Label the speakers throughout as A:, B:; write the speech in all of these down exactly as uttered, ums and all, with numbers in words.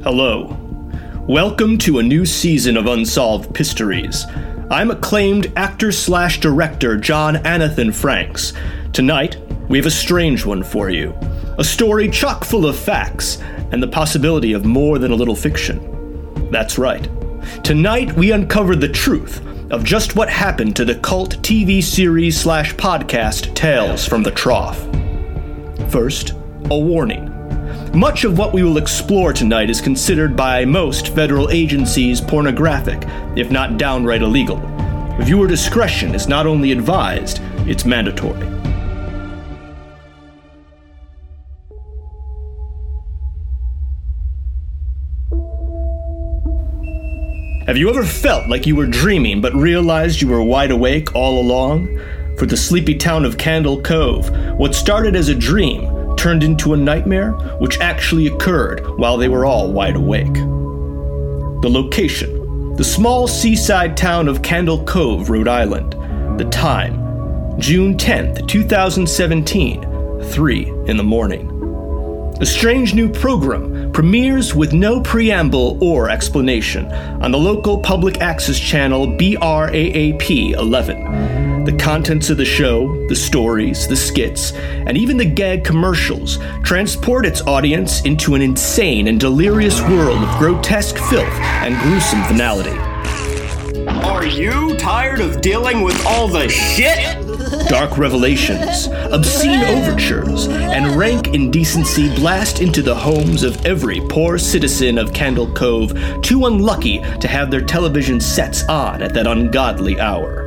A: Hello. Welcome to a new season of Unsolved Pistories. I'm acclaimed actor-slash-director John Anathan Franks. Tonight, we have a strange one for you. A story chock full of facts and the possibility of more than a little fiction. That's right. Tonight, we uncover the truth of just what happened to the cult T V series slash podcast Tales from the Trough. First, a warning. Much of what we will explore tonight is considered by most federal agencies pornographic, if not downright illegal. Viewer discretion is not only advised, it's mandatory. Have you ever felt like you were dreaming but realized you were wide awake all along? For the sleepy town of Candle Cove, what started as a dream turned into a nightmare, which actually occurred while they were all wide awake. The location: the small seaside town of Candle Cove, Rhode Island. The time: June tenth, twenty seventeen, three in the morning. A strange new program premieres with no preamble or explanation on the local public access channel B R A A P eleven. The contents of the show, the stories, the skits, and even the gag commercials transport its audience into an insane and delirious world of grotesque filth and gruesome finality. Are you tired of dealing with all the shit? Dark revelations, obscene overtures, and rank indecency blast into the homes of every poor citizen of Candle Cove too unlucky to have their television sets on at that ungodly hour.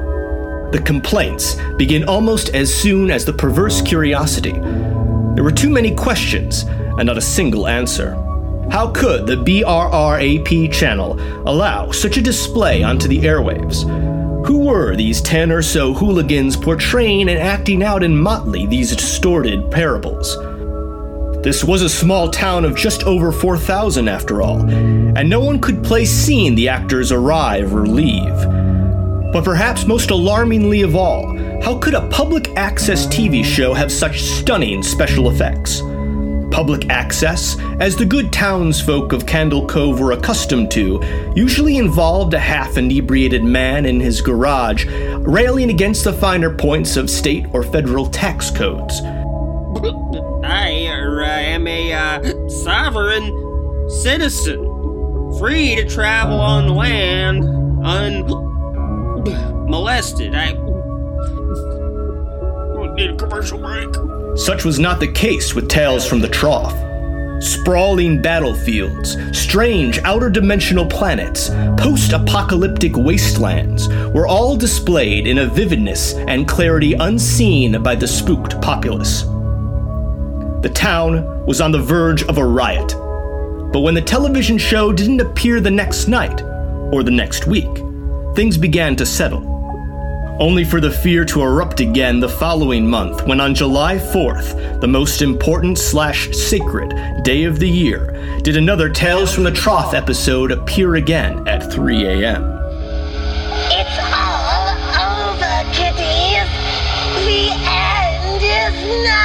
A: The complaints begin almost as soon as the perverse curiosity. There were too many questions and not a single answer. How could the B R R A P channel allow such a display onto the airwaves? Who were these ten or so hooligans portraying and acting out in motley these distorted parables? This was a small town of just over four thousand after all, and no one could place seeing the actors arrive or leave. But perhaps most alarmingly of all, how could a public access T V show have such stunning special effects? Public access, as the good townsfolk of Candle Cove were accustomed to, usually involved a half-inebriated man in his garage railing against the finer points of state or federal tax codes.
B: I uh, am a uh, sovereign citizen, free to travel on land unmolested. I need a commercial break.
A: Such was not the case with Tales from the Trough. Sprawling battlefields, strange outer-dimensional planets, post-apocalyptic wastelands were all displayed in a vividness and clarity unseen by the spooked populace. The town was on the verge of a riot, but when the television show didn't appear the next night, or the next week, things began to settle. Only for the fear to erupt again the following month, when on July fourth, the most important slash sacred day of the year, did another Tales from the Trough episode appear again at three a.m.
C: It's all over, kiddies. The end is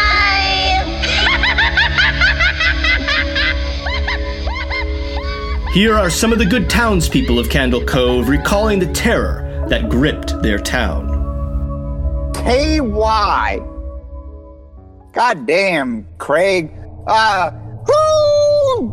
C: nigh.
A: Here are some of the good townspeople of Candle Cove recalling the terror that gripped their town.
D: K Y. God damn, Craig. Uh, who,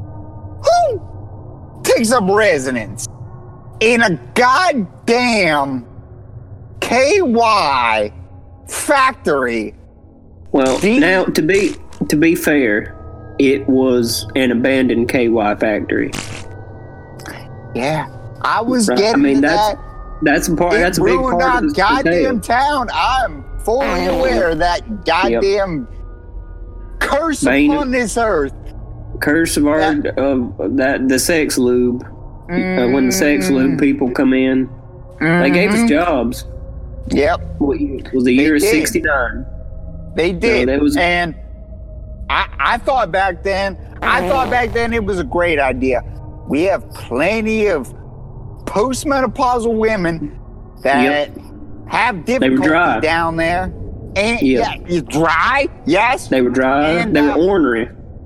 D: who takes up residence in a goddamn K Y factory?
B: Well,
D: D-
B: now to be to be fair, it was an abandoned K Y factory.
D: Yeah, I was
B: Right,
D: getting
B: I mean,
D: to
B: that's-
D: that.
B: That's a part.
D: It
B: That's a big
D: ruined
B: part
D: our
B: of this
D: goddamn
B: tale.
D: town. I'm fully aware of that goddamn curse
B: Bane.
D: upon this earth.
B: Curse of our
D: That-
B: of that the sex lube. Uh, when the sex
D: Mm-hmm.
B: lube people come in, they gave us jobs.
D: Yep,
B: What year? It was the year of
D: did.
B: sixty-nine.
D: they did.
B: that was-
D: and I, I thought back then, I thought back then it was a great idea. We have plenty of postmenopausal women that
B: Yep.
D: have
B: were
D: difficulty
B: dry.
D: down there. And
B: Yep.
D: yeah, you dry, yes.
B: They were dry.
D: And,
B: they were
D: uh,
B: ornery.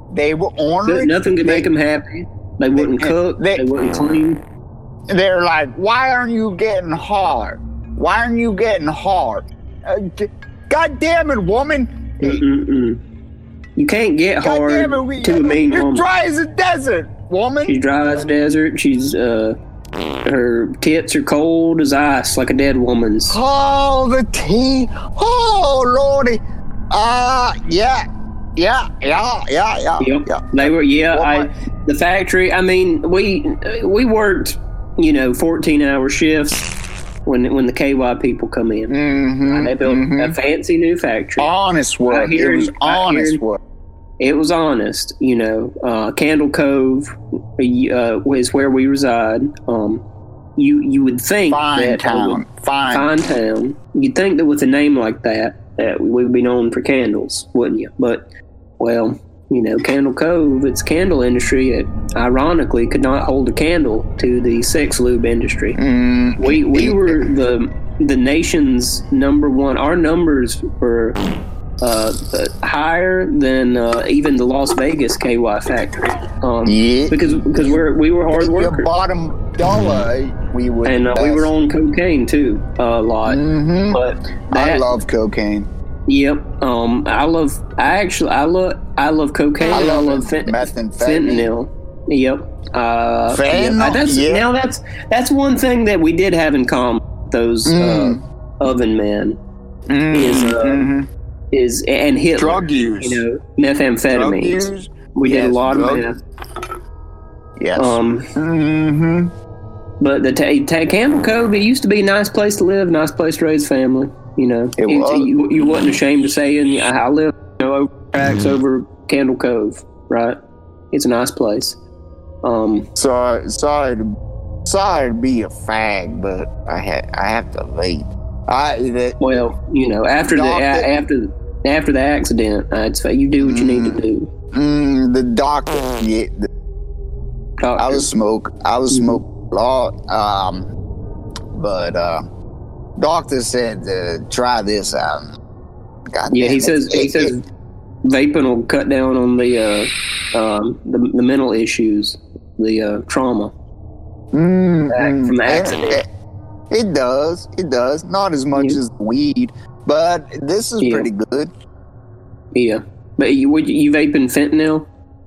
D: They were
B: No-
D: ornery.
B: Nothing could
D: They-
B: make them happy. They wouldn't
D: They-
B: cook.
D: they-
B: They wouldn't clean.
D: They're like, why aren't you getting hard? Why aren't you getting hard? Uh, g- God damn it, woman!
B: Mm-mm-mm. You can't get
D: God
B: hard
D: damn it, we,
B: to a mean
D: you're
B: woman.
D: dry as a desert, woman.
B: She's dry as desert. She's uh, her tits are cold as ice, like a dead woman's.
D: Oh, the tea. Oh, lordy. Uh, yeah, yeah, yeah, yeah, yeah.
B: Yep.
D: yeah.
B: They were, yeah.
D: Well,
B: I,
D: my-
B: the factory. I mean, we we worked, you know, fourteen hour shifts when when the K Y people come in.
D: Mhm,
B: They built
D: mhm.
B: a fancy new factory.
D: Honest work.
B: Right here
D: It was
B: in- right
D: honest
B: here in-
D: work.
B: It was honest, you know. Uh, Candle Cove uh, is where we reside. Um, you you would think
D: Fine
B: that
D: town. Fine.
B: fine town. You'd think that with a name like that, that we would be known for candles, wouldn't you? But well, you know, Candle Cove, it's candle industry. It ironically could not hold a candle to the sex lube industry.
D: Mm,
B: We we were the the nation's number one. Our numbers were uh, higher than uh, even the Las Vegas K Y factory. Um,
D: Yeah.
B: because because we're we were hard
D: Your
B: workers,
D: bottom dollar, we would.
B: and uh, we were on cocaine too a lot.
D: hmm
B: But
D: I
B: that,
D: love cocaine.
B: yep. Um, I love. I actually I love I love cocaine.
D: I
B: and I
D: love
B: love fent-
D: methamphetamine.
B: fentanyl. Yep. Uh,
D: Fentanyl,
B: yeah, that's,
D: yeah.
B: Now that's that's one thing that we did have in common. Those
D: Mm.
B: uh, oven men
D: Mm,
B: is uh,
D: mhm.
B: is and Hitler.
D: Drug use.
B: You know,
D: Drug
B: methamphetamines.
D: use.
B: We did a
D: Yes,
B: lot of
D: drug-
B: meth.
D: Yes.
B: Um,
D: hmm
B: but the ta- ta- Candle Cove, it used to be a nice place to live, nice place to raise family. You know,
D: It
B: You-
D: was.
B: You, you wasn't ashamed of saying, "I I live, you know, over tracks
D: Mm-hmm.
B: over Candle Cove." Right? It's a nice place. Um,
D: Sorry, sorry to, sorry to be a fag, but I had, I have to leave. I that
B: well, you know, after the
D: Doctor-
B: a- after after the accident, I'd say you do what you need to do.
D: mm, the doctor. Yeah, the,
B: Doctor.
D: I was smoke. I was
B: Mhm.
D: smoke a lot. Um, but uh, doctor said to try this out. God
B: yeah,
D: damn
B: he
D: it.
B: says he
D: It-
B: says
D: it-
B: vaping will cut down on the uh, um, the, the mental issues, the uh, trauma.
D: Mm,
B: back
D: mm,
B: from the
D: it-
B: accident.
D: It, it does. It does. Not as much
B: Yeah.
D: as weed, but this is
B: Yeah.
D: pretty good.
B: Yeah, but you would you vaping fentanyl?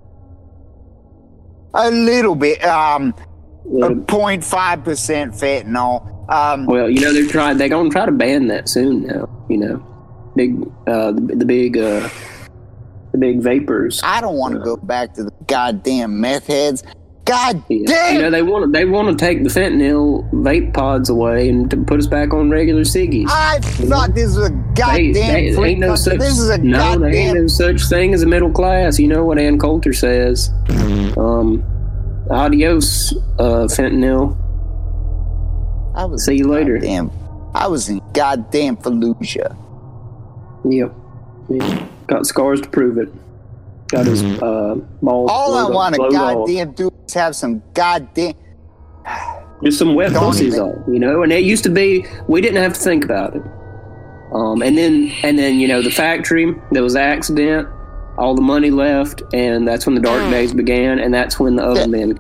D: A little bit. Um,
B: Yeah.
D: a point five percent fentanyl. Um,
B: Well, you know they're trying. They're gonna try to ban that soon now. You know, big uh, the, the big uh, the big vapors.
D: I don't want to go back to the goddamn meth heads. God
B: Yeah.
D: damn.
B: You know they want they want to take the fentanyl vape pods away and to put us back on regular ciggies.
D: I thought this was a
B: They,
D: goddamn
B: they,
D: free
B: ain't no
D: country.
B: such
D: This is a
B: no, there ain't
D: goddamn.
B: no such thing as a middle class. You know what Ann Coulter says. Um, adios, uh, fentanyl.
D: I was
B: See you later.
D: Goddamn, I was in goddamn Fallujah.
B: Yep. Yeah. Got scars to prove it. Got his uh, balls.
D: All I
B: blowed
D: want to
B: off- blowed off.
D: goddamn do is have some goddamn.
B: Just some wet
D: Don't
B: pussies
D: even-
B: on, you know. And it used to be we didn't have to think about it. Um, and then and then you know the factory, there was an accident, all the money left, and that's when the dark days began, and that's when the oven men.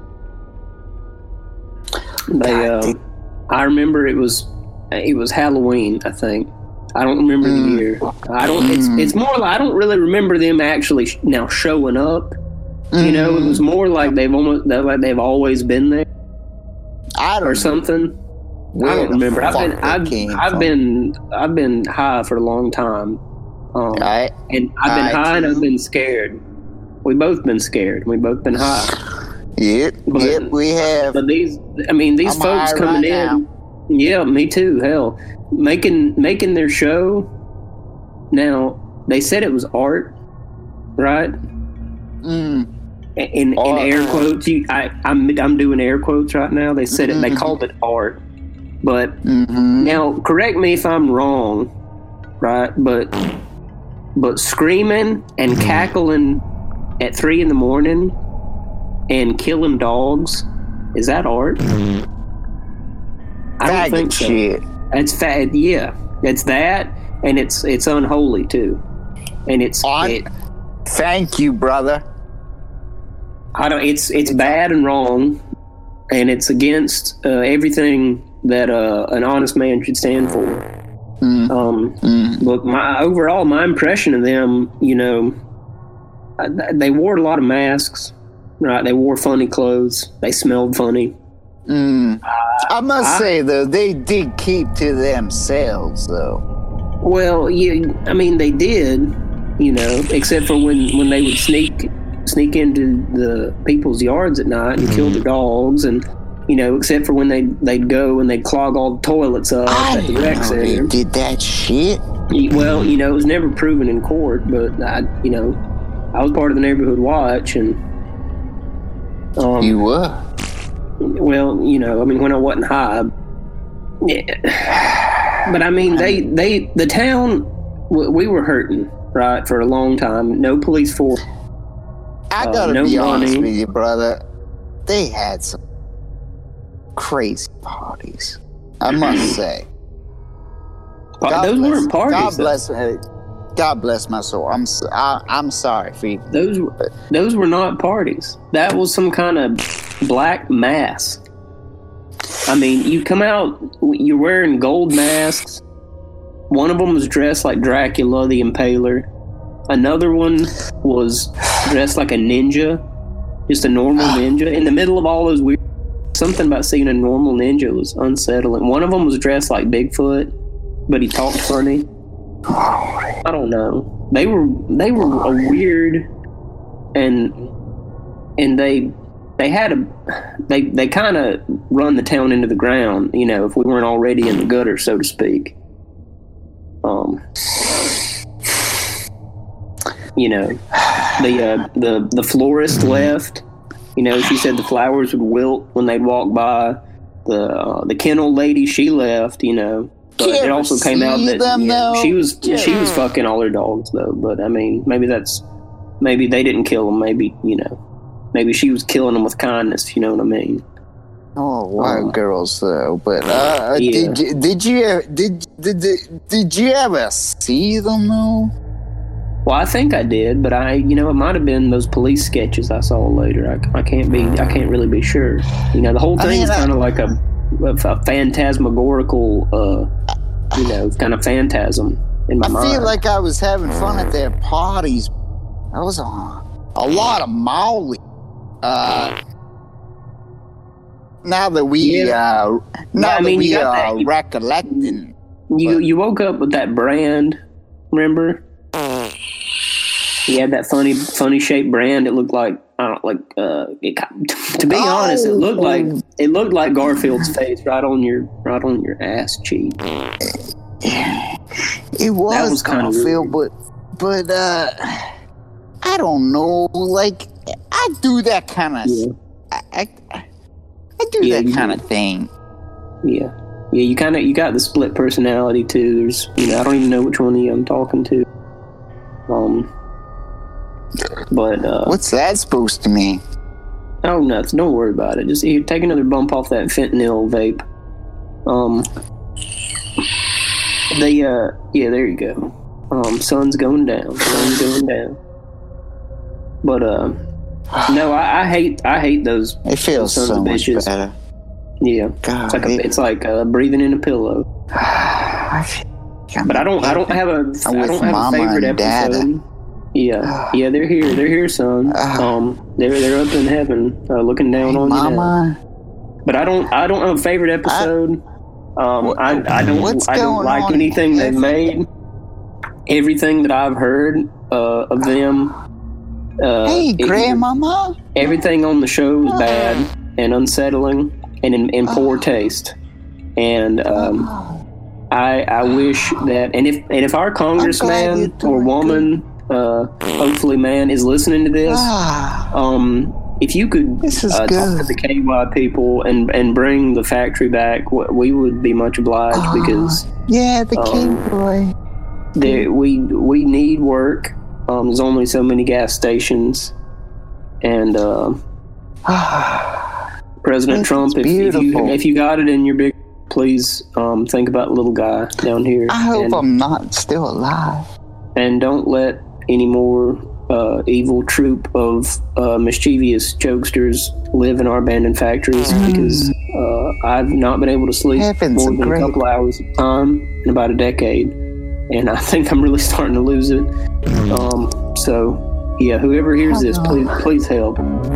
B: They,
D: God
B: um, I remember it was it was Halloween, I think. I don't remember
D: Mm.
B: the year. I don't. It's it's more like I don't really remember them actually sh- now showing up. You know, it was more like they've almost that like they've always been there
D: I don't
B: or something.
D: Where
B: I don't
D: the
B: remember. I've
D: fuck
B: been
D: they
B: I've,
D: came
B: I've
D: from.
B: been I've been high for a long time, um,
D: I,
B: and I've been
D: I
B: high and
D: too.
B: I've been scared. We both been scared. We both been high.
D: yep,
B: But-
D: yep, we have.
B: But these, I mean, these
D: I'm
B: folks
D: high
B: coming
D: right
B: in. Yeah, me too. Hell, making making their show. Now they said it was art, right?
D: Mm,
B: In in
D: Art.
B: air quotes, you, I I'm I'm doing air quotes right now. They said it. They
D: Mhm.
B: called it art, but
D: hmm
B: now, correct me if I'm wrong, right? But but screaming and cackling at three in the morning and killing dogs, is that art? I don't
D: Faggot
B: think so.
D: shit.
B: That's fat. Yeah, it's that, and it's it's unholy too, and it's
D: On-
B: it,
D: Thank you, brother.
B: I don't. It's it's bad and wrong, and it's against uh, everything that uh, an honest man should stand for.
D: Mm.
B: Um,
D: Mm.
B: But my overall, my impression of them, you know, I- they wore a lot of masks, right? They wore funny clothes. They smelled funny.
D: Mm. I must
B: I-
D: say though, they did keep to themselves though.
B: Well, yeah, I mean they did, you know, except for when, when they would sneak sneak into the people's yards at night and kill the dogs, and you know, except for when they they'd go and they'd clog all the toilets up
D: I
B: at the
D: didn't
B: rec
D: know
B: center.
D: they did that shit.
B: Well, you know, it was never proven in court, but I, you know, I was part of the neighborhood watch, and um,
D: You were.
B: well, you know, I mean, when I wasn't high, yeah. But I mean, they, they, the town, w- we were hurting, right, for a long time. No police force.
D: I
B: Uh,
D: gotta
B: no
D: be honest
B: money.
D: with you, brother. They had some crazy parties. I must say. God
B: those
D: bless-
B: weren't parties.
D: God
B: though.
D: bless. uh, God bless my soul. I'm. s- I, am sorry for you.
B: Those were, those were not parties. That was some kind of black mass. I mean, you come out, you're wearing gold masks. One of them was dressed like Dracula the Impaler. Another one was dressed like a ninja, just a normal ninja. In the middle of all those weird, something about seeing a normal ninja was unsettling. One of them was dressed like Bigfoot, but he talked funny. I don't know. They were they were a weird, and and they they had a they they kind of run the town into the ground. You know, if we weren't already in the gutter, so to speak. Um, you know, the uh, the the florist left. You know, she said the flowers would wilt when they'd walk by. The uh, the kennel lady, she left. You know. But
D: You
B: it
D: ever
B: also came out
D: see
B: that
D: them,
B: yeah,
D: though?
B: she was
D: Yeah.
B: she was fucking all her dogs though. But I mean, maybe that's maybe they didn't kill them. Maybe you know, maybe she was killing them with kindness. You know what I mean?
D: Oh, white
B: Uh,
D: girls though. But uh,
B: yeah.
D: did you did you ever- did, did did did you ever see them though?
B: Well, I think I did, but I you know it might have been those police sketches I saw later. I, I can't be I can't really be sure. You know, the whole
D: I
B: thing
D: mean,
B: is
D: I-
B: kind of like a, a phantasmagorical, uh, you know, kind of phantasm in my
D: I
B: mind.
D: feel like I was having fun at their parties. I was on a lot of Molly. Uh, now that we
B: Yeah.
D: uh, now
B: I mean,
D: that
B: you
D: we
B: got
D: are
B: that-
D: recollecting.
B: You
D: But-
B: you woke up with that brand, remember? He had that funny funny shaped brand. It looked like I don't like uh. It, to be
D: Oh.
B: honest, it looked like it looked like Garfield's face right on your right on your ass cheek.
D: It was,
B: was kinda
D: Garfield, but but uh, I don't know. Like I do that kind of.
B: Yeah.
D: I, I I do
B: Yeah,
D: that
B: you
D: kind
B: do.
D: of thing.
B: Yeah, yeah. You kind of you got the split personality too. There's you know I don't even know which one of you I'm talking to. Um, but uh,
D: What's that supposed to mean?
B: oh nuts! Don't worry about it. Just here, take another bump off that fentanyl vape. Um, they uh yeah, there you go. Um, sun's going down. Sun's going down. But uh, no, I, I hate I hate those.
D: It feels
B: Sons
D: so
B: of
D: much
B: bitches.
D: better.
B: Yeah,
D: God,
B: it's like a,
D: it-
B: it's like uh, breathing in a pillow.
D: I feel like I'm
B: But I don't I don't have a
D: I'm
B: I
D: with
B: don't have a
D: Mama
B: favorite
D: and Dada.
B: episode. Yeah, yeah, they're here. They're here, son.
D: Ah.
B: Um, they're they're up in heaven, uh, looking down
D: Hey,
B: on you now.
D: Mama.
B: But I don't I don't have a favorite episode. Um,
D: What-
B: I I don't
D: what's
B: I don't
D: going
B: like
D: on
B: anything
D: in
B: they've made. Everything that I've heard uh, of them. Uh,
D: Hey,
B: it-
D: Grandmama.
B: everything on the show is bad and unsettling and in, in poor taste. And um, I I wish that and if and if our
D: you're
B: congressman
D: doing
B: or woman, uh, hopefully man, is listening to this,
D: Ah,
B: um, if you could
D: This is
B: uh, talk to
D: good.
B: the K Y people and and bring the factory back, w- we would be much obliged
D: Ah.
B: because
D: yeah, the
B: um,
D: King boy.
B: there, we we need work. Um, there's only so many gas stations, and uh,
D: Ah,
B: President
D: It's
B: Trump, if, if you
D: beautiful.
B: if you got it in your big, please um, think about the little guy down here,
D: I hope
B: and,
D: I'm not still alive.
B: and don't let any more uh, evil troop of uh, mischievous jokesters live in our abandoned factories because uh, I've not been able to sleep
D: Heavens
B: more than
D: great.
B: a couple hours of time in about a decade, and I think I'm really starting to lose it. Um, so, yeah, whoever hears this, please, please help.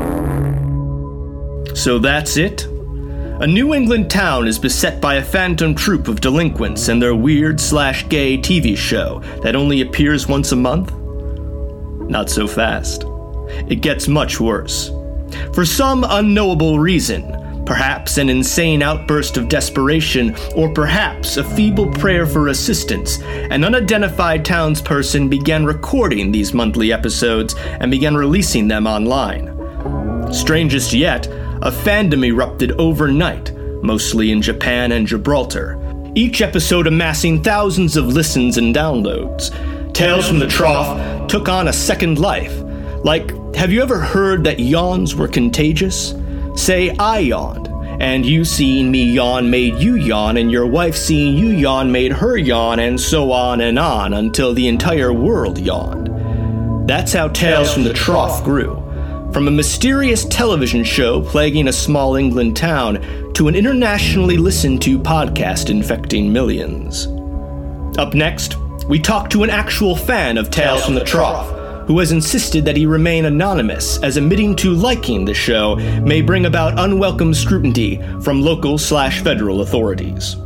A: So that's it? A New England town is beset by a phantom troupe of delinquents and their weird slash gay T V show that only appears once a month? Not so fast. It gets much worse. For some unknowable reason, perhaps an insane outburst of desperation, or perhaps a feeble prayer for assistance, an unidentified townsperson began recording these monthly episodes and began releasing them online. Strangest yet, a fandom erupted overnight, mostly in Japan and Gibraltar, each episode amassing thousands of listens and downloads. Tales from the Trough took on a second life. Like, have you ever heard that yawns were contagious? Say, I yawned, and you seeing me yawn made you yawn, and your wife seeing you yawn made her yawn, and so on and on until the entire world yawned. That's how Tales from the Trough grew. From a mysterious television show plaguing a small England town to an internationally listened to podcast infecting millions. Up next, we talk to an actual fan of Tales from the Trough, who has insisted that he remain anonymous, as admitting to liking the show may bring about unwelcome scrutiny from local slash federal authorities.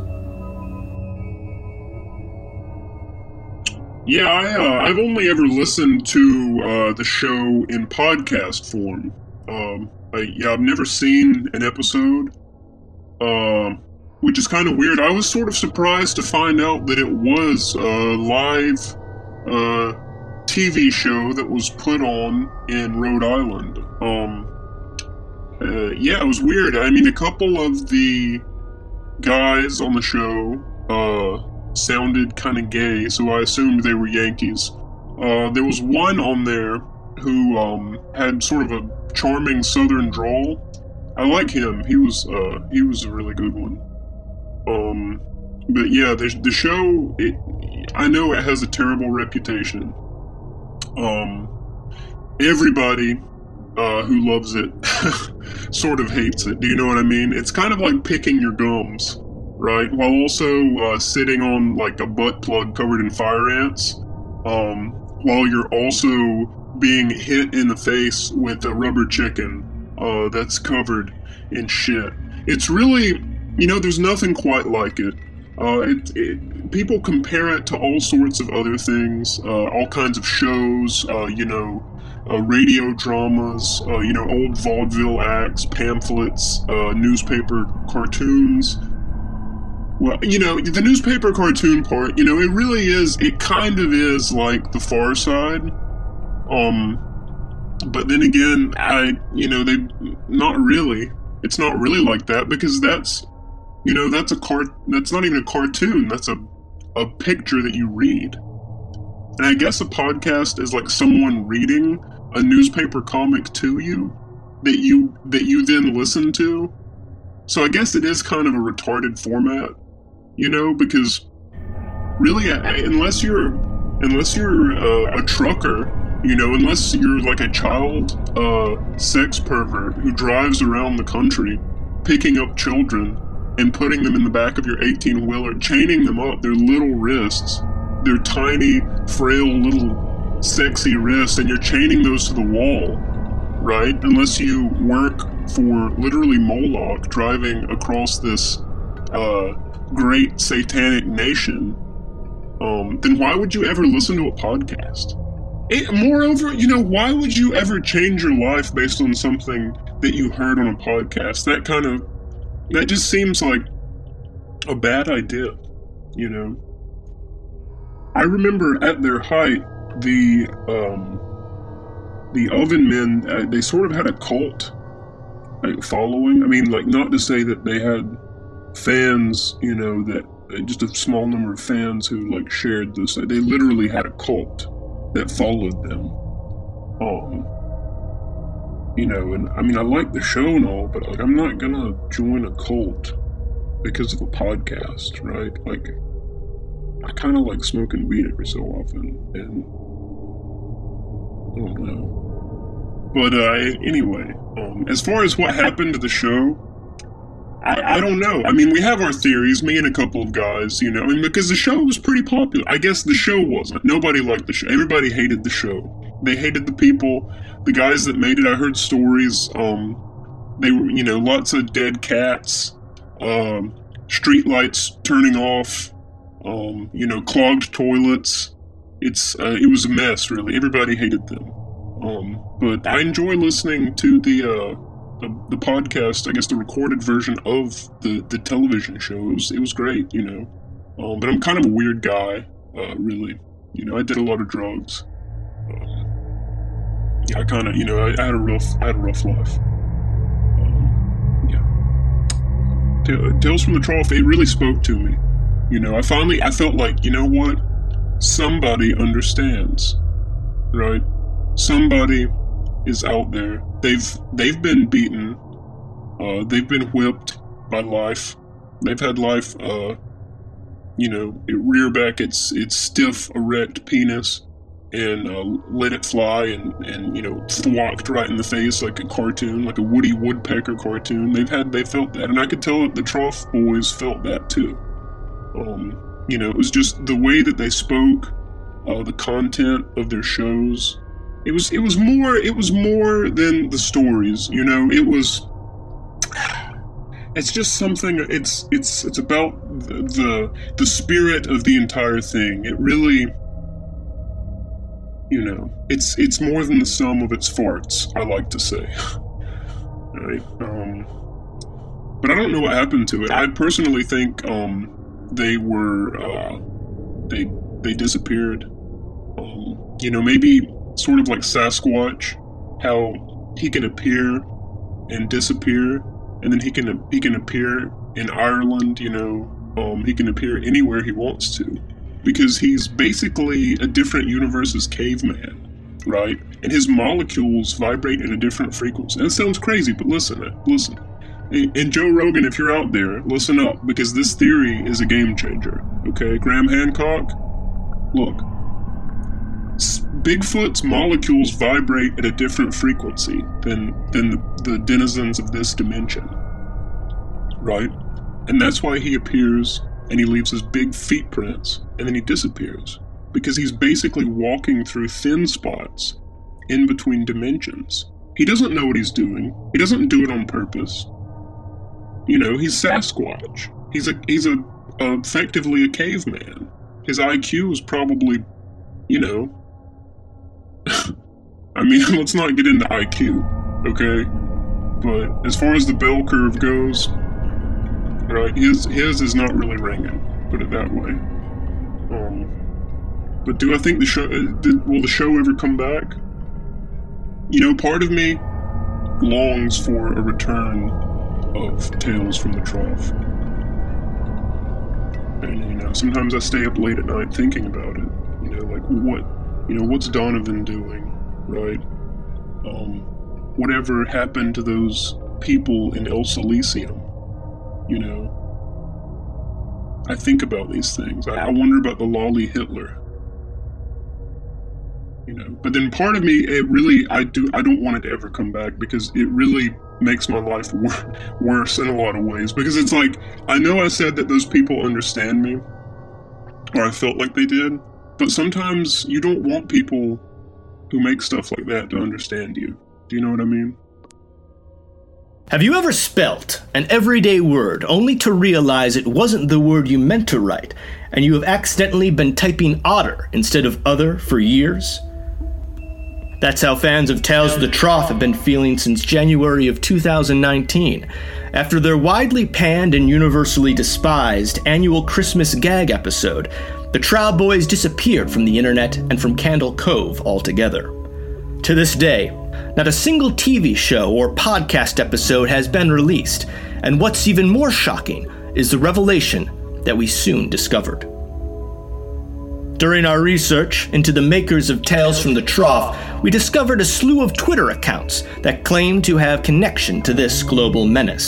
E: Yeah, I, uh, I've only ever listened to uh, the show in podcast form. Um, I, yeah, I've never seen an episode, uh, which is kind of weird. I was sort of surprised to find out that it was a live uh, T V show that was put on in Rhode Island. Um, uh, yeah, it was weird. I mean, a couple of the guys on the show uh, sounded kind of gay, so I assumed they were Yankees. Uh, there was one on there who um, had sort of a charming southern drawl. I like him. He was uh, he was a really good one. Um, but yeah, the, the show, it, I know it has a terrible reputation. Um, everybody uh, who loves it sort of hates it. Do you know what I mean? It's kind of like picking your gums, right? While also uh, sitting on like a butt plug covered in fire ants, um, while you're also being hit in the face with a rubber chicken uh, that's covered in shit. It's really, you know, there's nothing quite like it. Uh, it, it, people compare it to all sorts of other things, uh, all kinds of shows, uh, you know, uh, radio dramas, uh, you know, old vaudeville acts, pamphlets, uh, newspaper cartoons. Well, you know, the newspaper cartoon part, you know, it really is, it kind of is like The Far Side. Um, but then again, I, you know, they, not really. It's not really like that because that's, you know, that's a cart. That's not even a cartoon. That's a, a picture that you read. And I guess a podcast is like someone reading a newspaper comic to you that you that you then listen to. So I guess it is kind of a retarded format, you know, because really, unless you're unless you're uh, a trucker, you know, unless you're like a child uh, sex pervert who drives around the country picking up children and putting them in the back of your eighteen-wheeler, chaining them up, their little wrists, their tiny, frail, little, sexy wrists, and you're chaining those to the wall, right? Unless you work for literally Moloch driving across this uh, great satanic nation, um, then why would you ever listen to a podcast? It, moreover, you know, why would you ever change your life based on something that you heard on a podcast? That kind of That just seems like a bad idea, you know? I remember at their height, the um, the Oven Men, uh, they sort of had a cult like, following. I mean, like, not to say that they had fans, you know, that uh, just a small number of fans who, like, shared this. They literally had a cult that followed them. Um... You know, and I mean, I like the show and all, but like, I'm not gonna join a cult because of a podcast, right? Like, I kind of like smoking weed every so often, and Oh no. But uh, anyway, um, as far as what happened to the show, I, I don't know. I mean, we have our theories, me and a couple of guys, you know, I mean, because the show was pretty popular. I guess the show wasn't. Nobody liked the show. Everybody hated the show. They hated the people, the guys that made it. I heard stories. Um, they were, you know, lots of dead cats, um, street lights turning off, um, you know, clogged toilets. It's, uh, it was a mess, really. Everybody hated them. Um, but I enjoy listening to the, uh, The, the podcast, I guess the recorded version of the, the television shows. It was great, you know. Um, but I'm kind of a weird guy, uh, really. You know, I did a lot of drugs. Um, yeah, I kind of, you know, I, I had a rough, I had a rough life. Um, yeah. T- Tales from the Trough, it really spoke to me. You know, I finally, I felt like, you know what? Somebody understands, right? Somebody is out there. They've they've been beaten. Uh, they've been whipped by life. They've had life, uh, you know, it rear back its its stiff, erect penis and uh, let it fly and, and you know thwacked right in the face like a cartoon, like a Woody Woodpecker cartoon. They've had they felt that, and I could tell that the Trough boys felt that too. Um, you know, it was just the way that they spoke, uh, the content of their shows. It was, it was more, it was more than the stories, you know, it was, it's just something, it's, it's, it's about the, the, the spirit of the entire thing. It really, you know, it's, it's more than the sum of its farts, I like to say. Right? Um, but I don't know what happened to it. I personally think, um, they were, uh, they, they disappeared. Um, you know, maybe sort of like Sasquatch, how he can appear and disappear, and then he can he can appear in Ireland, you know, um, he can appear anywhere he wants to, because he's basically a different universe's caveman, right? And his molecules vibrate at a different frequency. That sounds crazy, but listen, listen. And Joe Rogan, if you're out there, listen up, because this theory is a game changer, okay? Graham Hancock, look. Bigfoot's molecules vibrate at a different frequency than than the, the denizens of this dimension, right? And that's why he appears and he leaves his big feet prints and then he disappears, because he's basically walking through thin spots in between dimensions. He doesn't know what he's doing. He doesn't do it on purpose. You know, he's Sasquatch. He's a he's a uh, effectively a caveman. His I Q is probably, you know. I mean, let's not get into I Q, okay? But as far as the bell curve goes, right, his his is not really ringing, put it that way. Um, but do I think the show, did, will the show ever come back? You know, part of me longs for a return of Tales from the Trough. And, you know, sometimes I stay up late at night thinking about it. You know, like, what... You know, what's Donovan doing, right? Um, whatever happened to those people in Else Elysium? You know, I think about these things. I, I wonder about the Lolly Hitler. You know, but then part of me, it really, I do, I don't want it to ever come back, because it really makes my life wor- worse in a lot of ways. Because it's like, I know I said that those people understand me, or I felt like they did. But sometimes you don't want people who make stuff like that to understand you. Do you know what I mean?
A: Have you ever spelt an everyday word only to realize it wasn't the word you meant to write, and you have accidentally been typing otter instead of other for years? That's how fans of Tales of the Trough have been feeling since January of two thousand nineteen, after their widely panned and universally despised annual Christmas gag episode. The Trout Boys disappeared from the internet and from Candle Cove altogether. To this day, not a single T V show or podcast episode has been released, and what's even more shocking is the revelation that we soon discovered. During our research into the makers of Tales from the Trough, we discovered a slew of Twitter accounts that claimed to have connection to this global menace.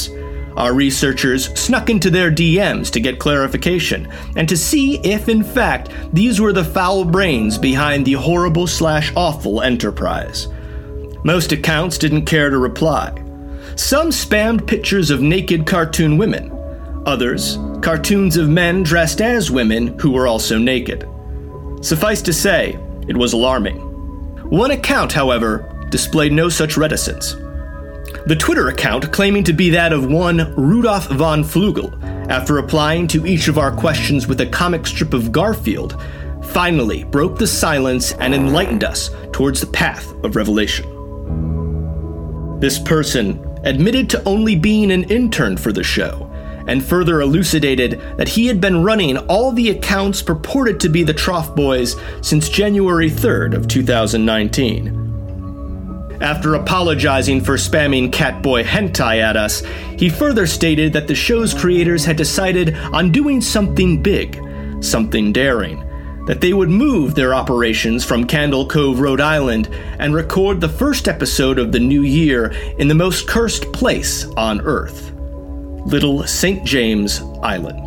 A: Our researchers snuck into their D Ms to get clarification, and to see if, in fact, these were the foul brains behind the horrible slash awful enterprise. Most accounts didn't care to reply. Some spammed pictures of naked cartoon women. Others, cartoons of men dressed as women who were also naked. Suffice to say, it was alarming. One account, however, displayed no such reticence. The Twitter account, claiming to be that of one Rudolf von Flugel, after replying to each of our questions with a comic strip of Garfield, finally broke the silence and enlightened us towards the path of revelation. This person admitted to only being an intern for the show, and further elucidated that he had been running all the accounts purported to be the Trough Boys since January third of two thousand nineteen. After apologizing for spamming Catboy hentai at us, he further stated that the show's creators had decided on doing something big, something daring, that they would move their operations from Candle Cove, Rhode Island, and record the first episode of the new year in the most cursed place on Earth, Little Saint James Island.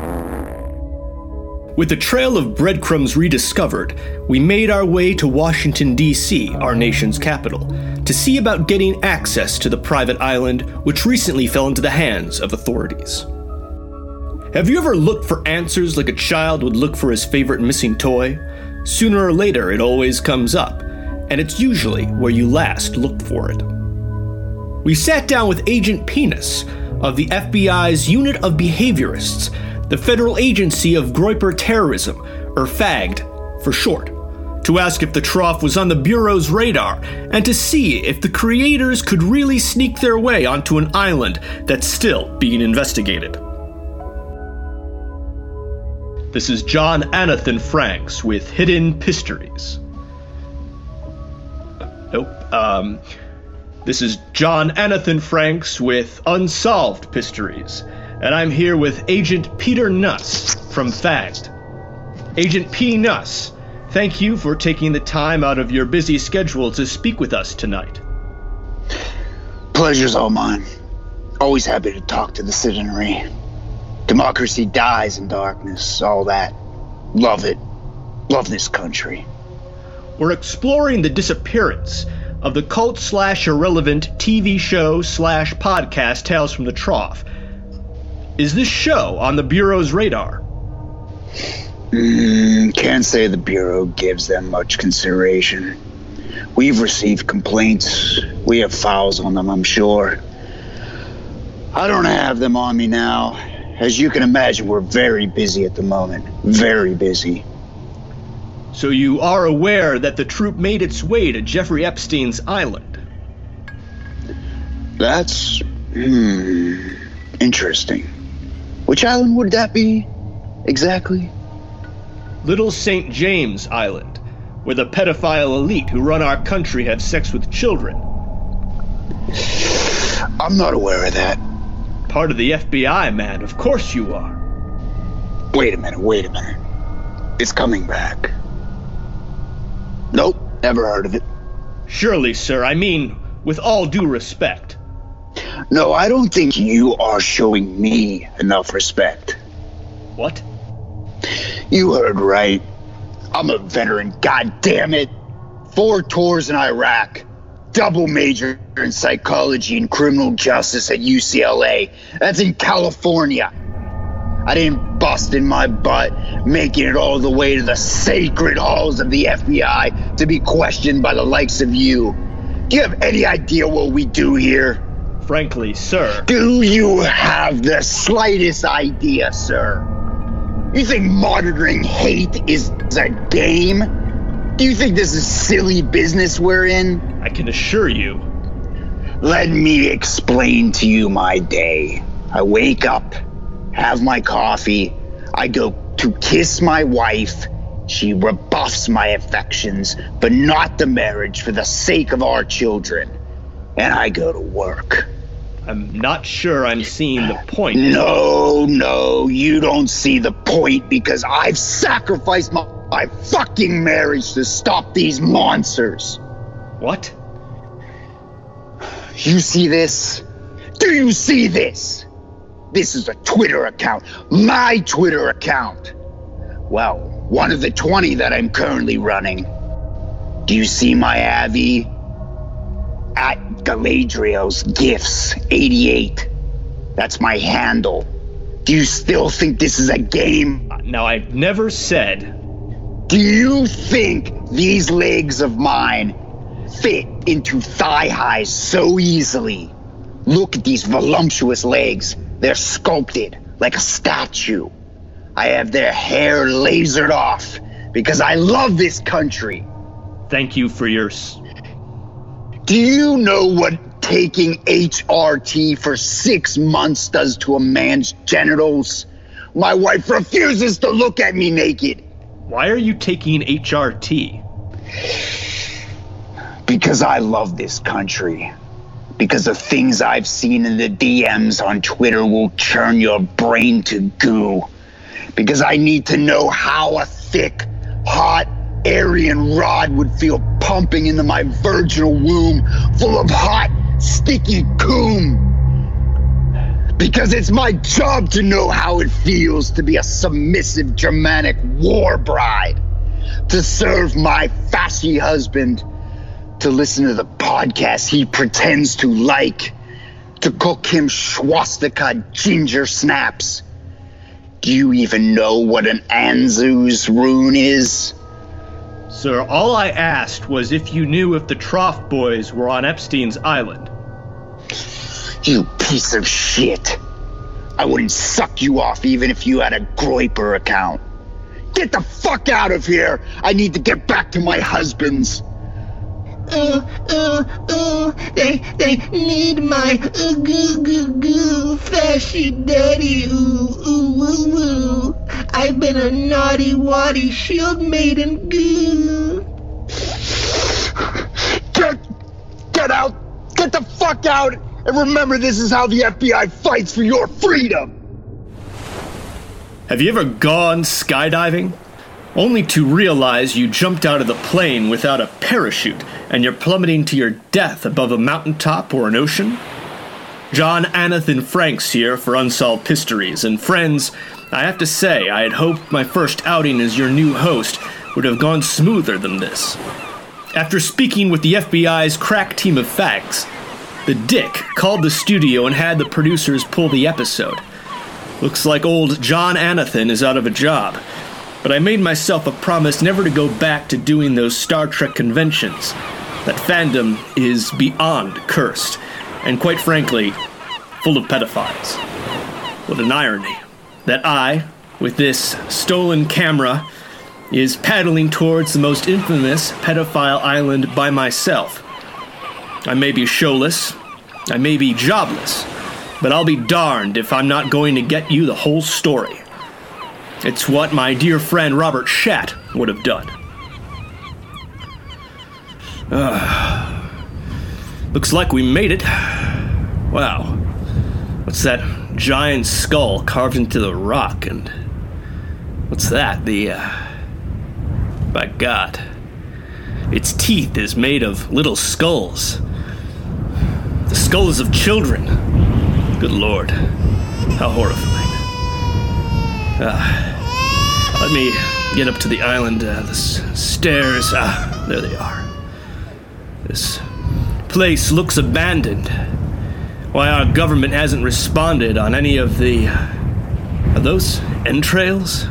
A: With the trail of breadcrumbs rediscovered, we made our way to Washington, D C, our nation's capital, to see about getting access to the private island which recently fell into the hands of authorities. Have you ever looked for answers like a child would look for his favorite missing toy? Sooner or later, it always comes up, and it's usually where you last looked for it. We sat down with Agent Penis of the F B I's Unit of Behaviorists, the Federal Agency of Groyper Terrorism, or FAGD for short, to ask if the Trough was on the Bureau's radar and to see if the creators could really sneak their way onto an island that's still being investigated. This is John Anathan Franks with Hidden Pistories. Nope. Um, this is John Anathan Franks with Unsolved Pistories, and I'm here with Agent Peter Nuss from FAGD. Agent P. Nuss, thank you for taking the time out of your busy schedule to speak with us tonight.
F: Pleasure's all mine. Always happy to talk to the citizenry. Democracy dies in darkness, all that. Love it. Love this country.
A: We're exploring the disappearance of the cult slash irrelevant T V show slash podcast Tales from the Trough. Is this show on the Bureau's radar?
F: Mm, can't say the Bureau gives them much consideration. We've received complaints. We have files on them, I'm sure. I don't have them on me now. As you can imagine, we're very busy at the moment. Very busy.
A: So you are aware that the troop made its way to Jeffrey Epstein's island?
F: That's... Hmm... interesting. Which island would that be, exactly?
A: Little Saint James Island, where the pedophile elite who run our country have sex with children.
F: I'm not aware of that.
A: Part of the F B I, man. Of course you are.
F: Wait a minute, wait a minute. It's coming back. Nope, never heard of it.
A: Surely, sir. I mean, with all due respect.
F: No, I don't think you are showing me enough respect.
A: What?
F: You heard right. I'm a veteran, goddammit. Four tours in Iraq. Double major in psychology and criminal justice at U C L A. That's in California. I didn't bust in my butt, making it all the way to the sacred halls of the F B I to be questioned by the likes of you. Do you have any idea what we do here?
A: Frankly, sir.
F: Do you have the slightest idea, sir? You think monitoring hate is a game? Do you think this is silly business we're in?
A: I can assure you.
F: Let me explain to you my day. I wake up, have my coffee, I go to kiss my wife. She rebuffs my affections, but not the marriage for the sake of our children. And I go to work.
A: I'm not sure I'm seeing the point.
F: No, no, you don't see the point because I've sacrificed my, my fucking marriage to stop these monsters.
A: What?
F: You see this? Do you see this? this is a Twitter account. My Twitter account. Well, one of the twenty that I'm currently running. Do you see my Avi? At Galadriel's Gifts eighty-eight. That's my handle. Do you still think this is a game?
A: Now, I never said...
F: Do you think these legs of mine fit into thigh highs so easily? Look at these voluptuous legs. They're sculpted like a statue. I have their hair lasered off because I love this country.
A: Thank you for your... S-
F: Do you know what taking H R T for six months does to a man's genitals? My wife refuses to look at me naked.
A: Why are you taking H R T?
F: Because I love this country. Because the things I've seen in the D Ms on Twitter will churn your brain to goo. Because I need to know how a thick, hot Aryan rod would feel pumping into my virginal womb full of hot, sticky coom. Because it's my job to know how it feels to be a submissive Germanic war bride. To serve my fashy husband. To listen to the podcast he pretends to like. To cook him swastika ginger snaps. Do you even know what an Anzu's rune is?
A: Sir, all I asked was if you knew if the Trough Boys were on Epstein's island.
F: You piece of shit. I wouldn't suck you off even if you had a Groiper account. Get the fuck out of here! I need to get back to my husband's.
G: Ooh, ooh, ooh, they, they need my ooh, goo, goo, goo, fashy daddy, ooh, ooh, ooh, ooh. I've been a naughty, waddy shield maiden, goo.
F: Get, get out! Get the fuck out! And remember, this is how the F B I fights for your freedom!
A: Have you ever gone skydiving? Only to realize you jumped out of the plane without a parachute and you're plummeting to your death above a mountaintop or an ocean? John Anathan Franks here for Unsolved Mysteries, and friends, I have to say I had hoped my first outing as your new host would have gone smoother than this. After speaking with the F B I's crack team of fags, the Dick called the studio and had the producers pull the episode. Looks like old John Anathan is out of a job. But I made myself a promise never to go back to doing those Star Trek conventions. That fandom is beyond cursed, and quite frankly, full of pedophiles. What an irony that I, with this stolen camera, is paddling towards the most infamous pedophile island by myself. I may be showless, I may be jobless, but I'll be darned if I'm not going to get you the whole story. It's what my dear friend Robert Schatt would have done. Uh, looks like we made it. Wow. What's that giant skull carved into the rock? And what's that? The, uh... By God. Its teeth is made of little skulls. The skulls of children. Good Lord. How horrifying. Ah. Let me get up to the island. Uh, the s- stairs. Ah, there they are. This place looks abandoned. Why our government hasn't responded on any of the... Are those entrails?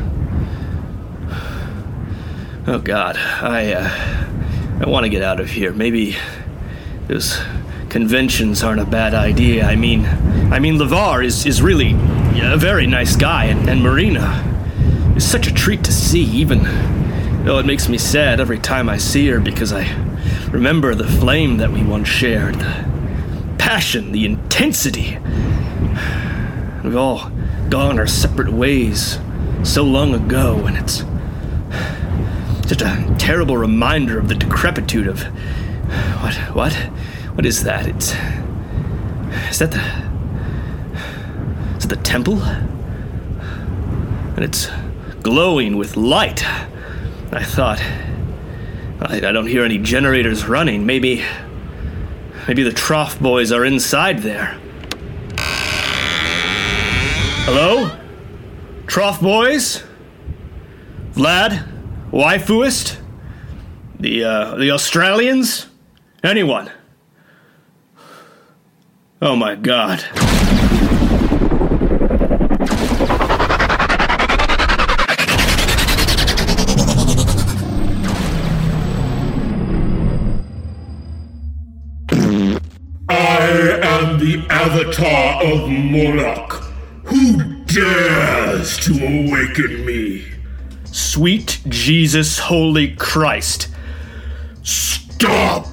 A: Oh God, I, uh... I want to get out of here. Maybe those conventions aren't a bad idea. I mean... I mean, LeVar is, is really a very nice guy, and, and Marina... It's such a treat to see, even though it makes me sad every time I see her because I remember the flame that we once shared, the passion, the intensity. We've all gone our separate ways so long ago, and it's such a terrible reminder of the decrepitude of... What, what? What is that? It's... Is that the... Is it the temple? And it's... glowing with light. I thought, I, I don't hear any generators running. Maybe, maybe the Trough Boys are inside there. Hello? Trough Boys? Vlad? Waifuist? The, uh, the Australians? Anyone? Oh my god.
H: I am the Avatar of Moloch. Who dares to awaken me?
A: Sweet Jesus, holy Christ.
H: Stop!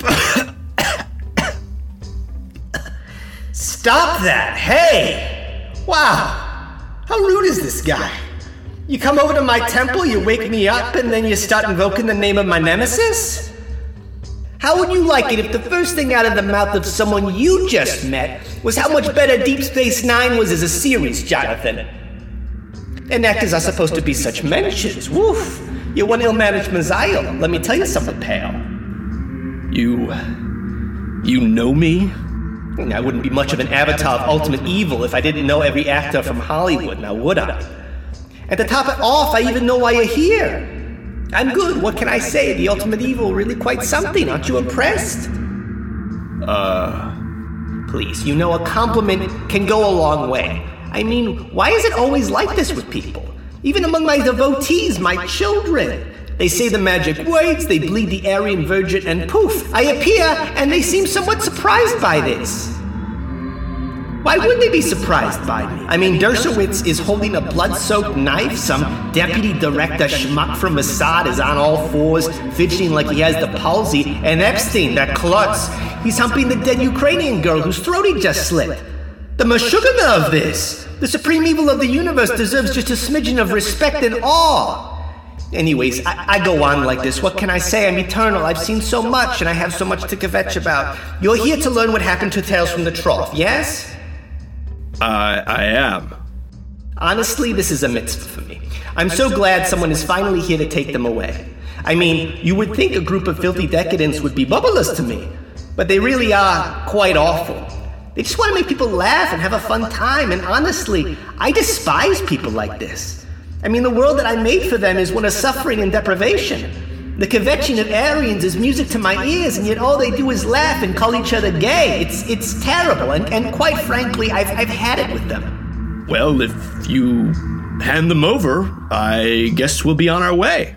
I: Stop that! Hey! Wow! How rude is this guy? You come over to my temple, you wake me up, and then you start invoking the name of my nemesis? How would you like it if the first thing out of the mouth of someone you just met was how much better Deep Space Nine was as a series, Jonathan? And actors are supposed to be such mentions. Woof! You're one ill-managed Maziel. Let me tell you something, pal.
A: You... you know me?
I: I wouldn't be much of an avatar of ultimate evil if I didn't know every actor from Hollywood, now would I? And to top it off, I even know why you're here. I'm good, what can I say? The ultimate evil really quite something, aren't you impressed?
A: Uh...
I: Please, you know a compliment can go a long way. I mean, why is it always like this with people? Even among my devotees, my children. They say the magic words, they bleed the Aryan Virgin, and poof, I appear, and they seem somewhat surprised by this. Why would they be surprised by me? I mean, Dershowitz is holding a blood-soaked knife, some deputy director schmuck from Mossad is on all fours, fidgeting like he has the palsy, and Epstein, that klutz, he's humping the dead Ukrainian girl whose throat he just slit. The Meshuggah of this! The supreme evil of the universe deserves just a smidgen of respect and awe! Anyways, I, I go on like this. What can I say? I'm eternal. I've seen so much, and I have so much to kvetch about. You're here to learn what happened to Tales from the Trough, yes?
A: I, I am.
I: Honestly, this is a mitzvah for me. I'm so glad someone is finally here to take them away. I mean, you would think a group of filthy decadents would be bubbleless to me, but they really are quite awful. They just want to make people laugh and have a fun time, and honestly, I despise people like this. I mean, the world that I made for them is one of suffering and deprivation. The kvetching of Aryans is music to my ears, and yet all they do is laugh and call each other gay. It's it's terrible, and, and quite frankly, I've, I've had it with them.
A: Well, if you hand them over, I guess we'll be on our way.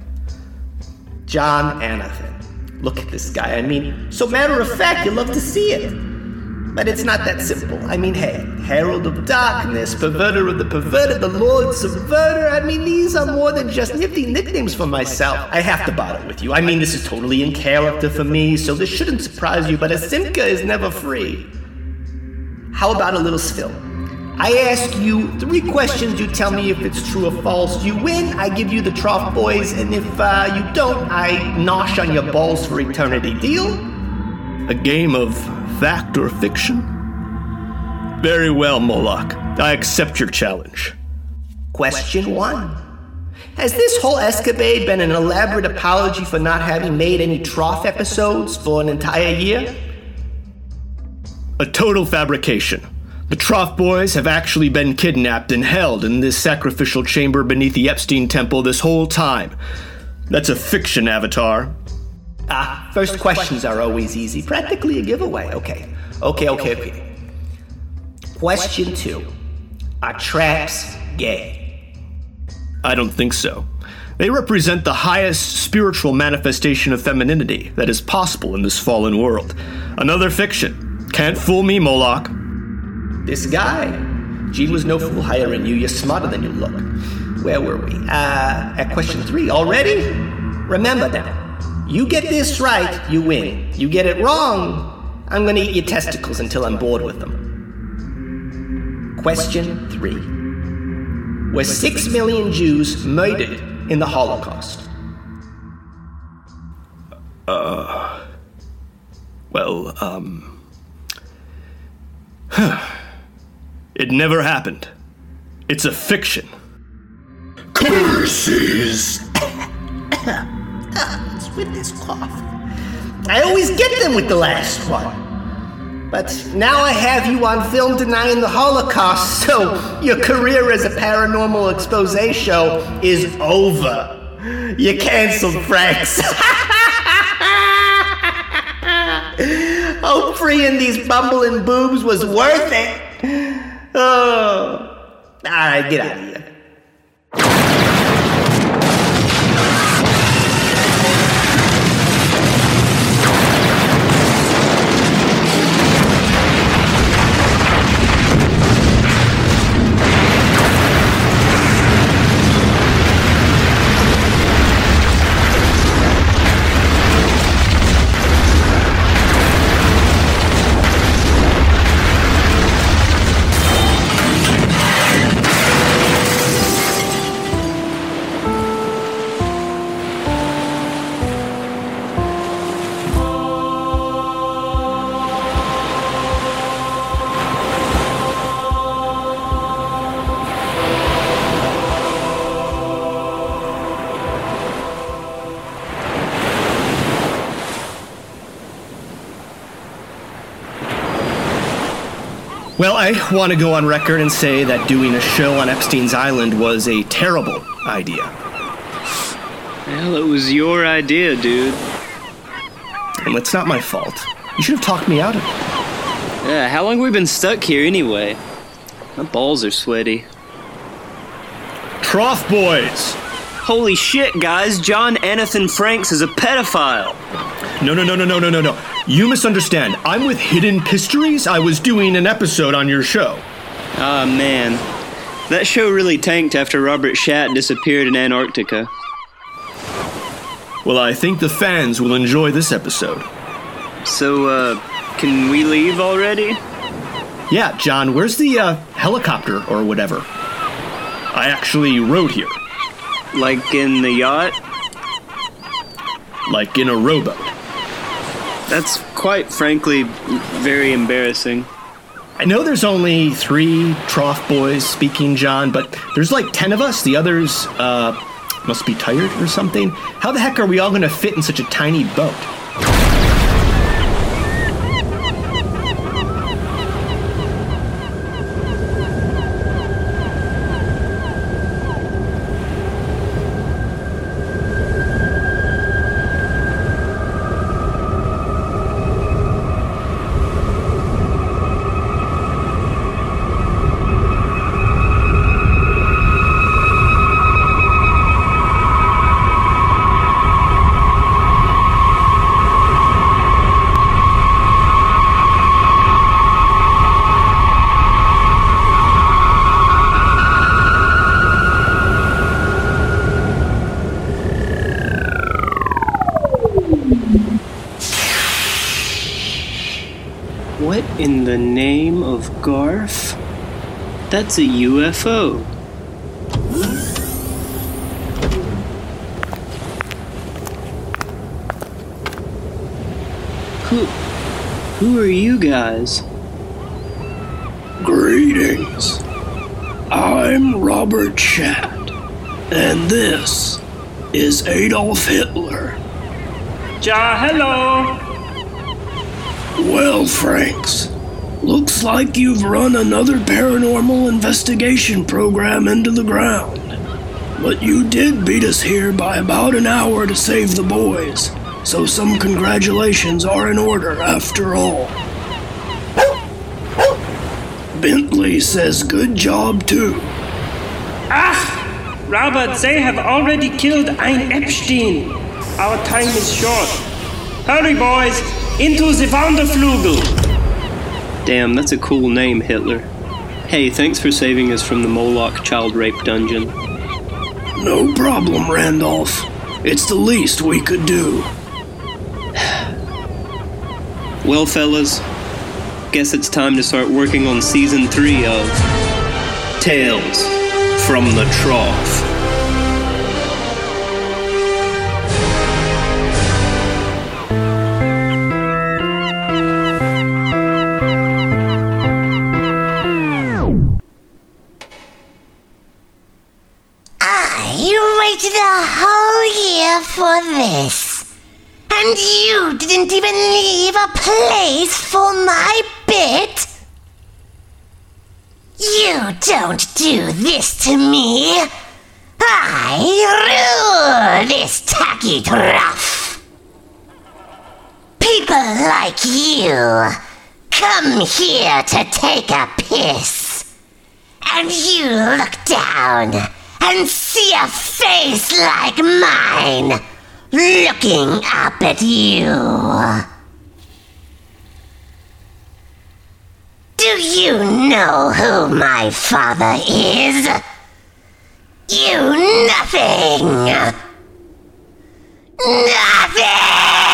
I: John Anathan. Look at this guy. I mean, so matter of fact, you love to see it. But it's not that simple. I mean, hey, Herald of Darkness, Perverter of the Perverted, the Lord Subverter. I mean, these are more than just nifty nicknames for myself. I have to bother with you. I mean, this is totally in character for me, so this shouldn't surprise you, but a Simca is never free. How about a little spill? I ask you three questions, you tell me if it's true or false. You win, I give you the Trough Boys, and if uh, you don't, I nosh on your balls for eternity. Deal?
A: A game of fact or fiction? Very well, Moloch. I accept your challenge.
I: Question one. Has this whole escapade been an elaborate apology for not having made any Trough episodes for an entire year?
A: A total fabrication. The Trough Boys have actually been kidnapped and held in this sacrificial chamber beneath the Epstein Temple this whole time. That's a fiction, Avatar.
I: Ah, first questions are always easy. Practically a giveaway. Okay. Okay, okay, okay. Question two. Are traps gay?
A: I don't think so. They represent the highest spiritual manifestation of femininity that is possible in this fallen world. Another fiction. Can't fool me, Moloch.
I: This guy. Gene was no fool hiring you. You're smarter than you look. Where were we? Uh, at question three. Already? Remember now. You get this right, you win. You get it wrong, I'm gonna eat your testicles until I'm bored with them. Question three. Were six million Jews murdered in the Holocaust?
A: Uh... Well, um... It never happened. It's a fiction.
H: Curses!
I: It's with this cough. I always get them with the last one. But now I have you on film denying the Holocaust, so your career as a paranormal expose show is over. You're canceled, Franks. Hope freeing these bumbling boobs was worth it. Oh. Alright, get out of here.
A: Well, I want to go on record and say that doing a show on Epstein's Island was a terrible idea.
J: Well, it was your idea, dude.
A: And it's not my fault. You should have talked me out of it.
J: Yeah, how long have we been stuck here anyway? My balls are sweaty.
A: Trough boys!
J: Holy shit, guys, John Anathan Franks is a pedophile.
A: No, no, no, no, no, no, no, no. You misunderstand. I'm with Hidden Pistories. I was doing an episode on your show.
J: Ah, man. That show really tanked after Robert Schatt disappeared in Antarctica.
A: Well, I think the fans will enjoy this episode.
J: So, uh, can we leave already?
A: Yeah, John, where's the, uh, helicopter or whatever? I actually rode here.
J: Like in the yacht?
A: Like in a rowboat.
J: That's quite frankly very embarrassing.
A: I know there's only three trough boys speaking, John, but there's like ten of us. The others, uh, must be tired or something. How the heck are we all gonna fit in such a tiny boat?
J: What in the name of Garf? That's a U F O. Who... Who are you guys?
K: Greetings. I'm Robert Schatt, and this is Adolf Hitler.
J: Ja, hello!
K: Well, Franks, looks like you've run another paranormal investigation program into the ground. But you did beat us here by about an hour to save the boys, so some congratulations are in order after all. Bentley says good job too.
L: Ah! Robert, they have already killed Ein Epstein. Our time is short. Hurry, boys! Into the Wanderflugel!
J: Damn, that's a cool name, Hitler. Hey, thanks for saving us from the Moloch child rape dungeon.
K: No problem, Randolph. It's the least we could do.
J: Well, fellas, guess it's time to start working on season three of Tales from the Trough.
C: A whole year for this. And you didn't even leave a place for my bit? You don't do this to me. I rule this tacky trough. People like you come here to take a piss, and you look down and see a face like mine looking up at you. Do you know who my father is? You nothing! Nothing!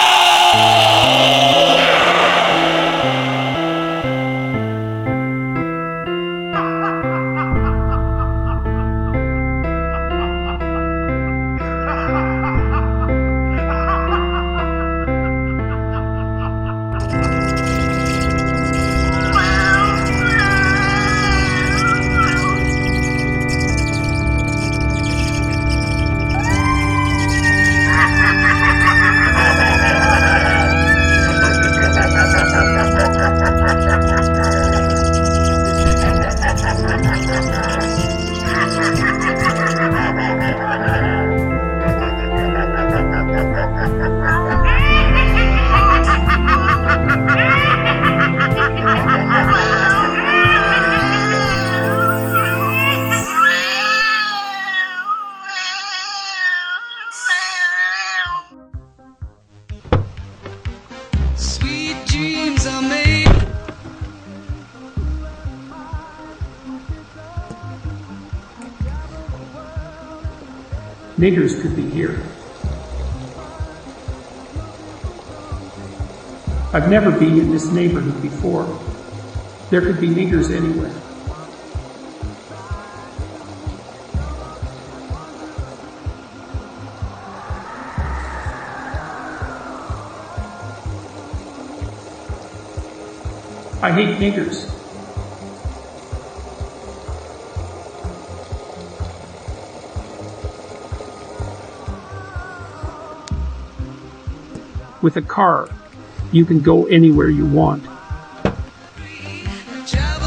M: Niggers could be here. I've never been in this neighborhood before. There could be niggers anywhere. I hate niggers. With a car, you can go anywhere you want.
N: Travel